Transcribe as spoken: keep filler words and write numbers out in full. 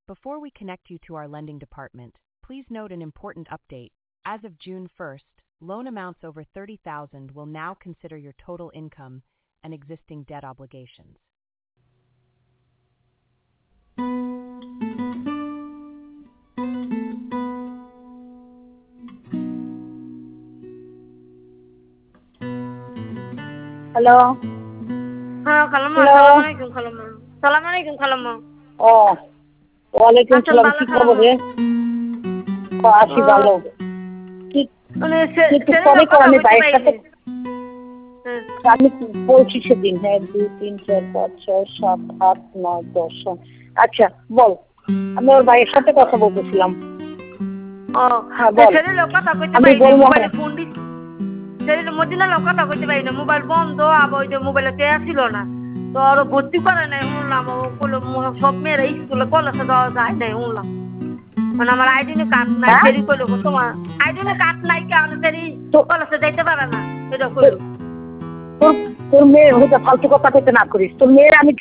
Before we connect you to our lending department, please note an important update. As of June first, loan amounts over thirty thousand will now consider your total income and existing debt obligations. Hello হ্যাঁ খালাম্মা, hello সালাম আলাইকুম খালাম্মা। সালাম আলাইকুম খালাম্মা। ও ওয়ালাইকুম আছেন সালাম, ভালো কি খবর খালাম্মা? রে? ও, আছি ও, ভালো। কি মানে কিন্তু সেদিন পরে কর, কথা আমি বলতে ভাইয়ের সাথে পারিনি। হ্যাঁ। আমি বলছি সেদিন। হ্যাঁ, দুই তিন চার পাঁচ ছয় সাত আট নয় দশ। আচ্ছা বল, আমি ওর ভাইয়ের সাথে কথা বলতেছিলাম। ও হ্যাঁ বল, সেদিন কথা কইতে আমি পারিনি, বলবো। মোবাইলে ফোন দিস। সেদিন মদিনা লোক কথা কইতে পারিনি, মোবাইল বন্ধ, আবার ওই যে মোবাইলে টেয়া ছিল না, তো আরো ভর্তি করে নাই শুনলাম। ও বললো সব মেয়েরা স্কুলে কলেজে যাওয়া যায় নাই শুনলাম। মানে আমার আইডিনে কার্ড নাই, হ্যাঁ সেরি কইলো তোমার আইডিনে কার্ড নাই কেন, সেরি তো কলেজে যাইতে পারে না, এটা কইলো। তোর তোর মেয়ে হয়তো ফালতু কথা কইতে না করিস। তোর মেয়ের আমি